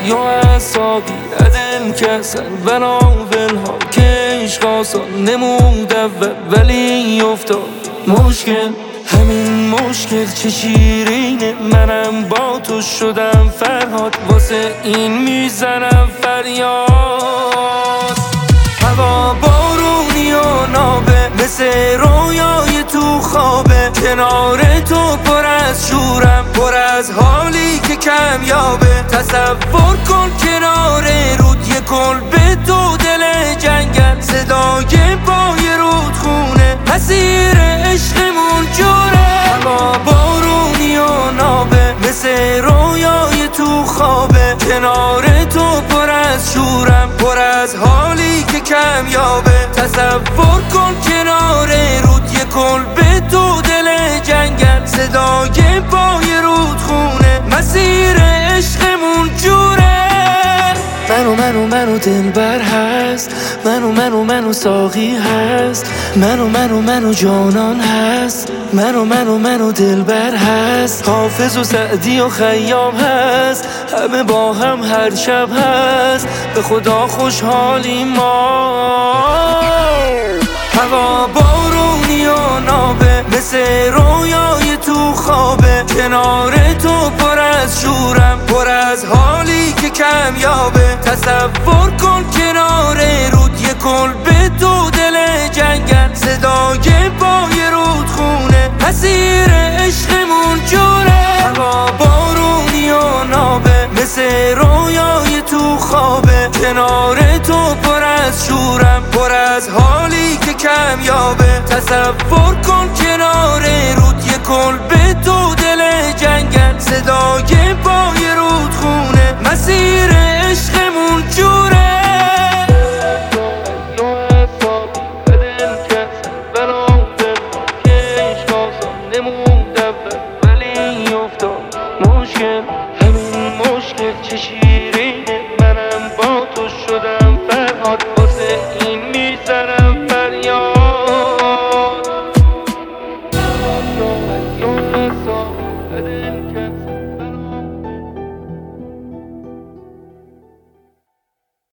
یا حسابی عدل کسن بناول ها که عشق آسان نمود اول ولی افتاد مشکل. همین مشکل چه شیرینه، منم با تو شدم فرهاد، واسه این میزنم فریاد. هوا بارونی و نابه مثل رویای تو خوابه، کنار تو پر از شورم، پر از حالی که کمیابه. تصور کن کنار رود یه کلبه تو دل جنگل، صدای پای رودخونه مسیر عشقمون جوره. هوا بارونی و نابه مثل رویای تو خوابه، کنار تو پر از شورم، پر از حالی که کمیابه. تصور کن کنار رود یه کلبه تو دل جنگل، صدای پای رودخونه مسیر عشقمون جوره. منو دلبر هست، منو ساقی هست، منو جانان هست، منو دلبر هست، حافظ و سعدی و خیام هست، همه با هم هر شب هست، به خدا خوشحالی ما. هوا بارونی و نابه مثل رویای تو خوابه، کنار تو پر از شورم، پر از حالی که کمیابه. تصور کن کنار رود یه کلبه تو دل جنگل، صدای پای رودخونه مسیر عشقمون جوره. هوا بارونی و نابه مثل رویای تو خوابه، کنار تو پر از شورم، پر از حالی که کمیابه. تصور کن کنار رود یه کلبه تو دل جنگل، صدای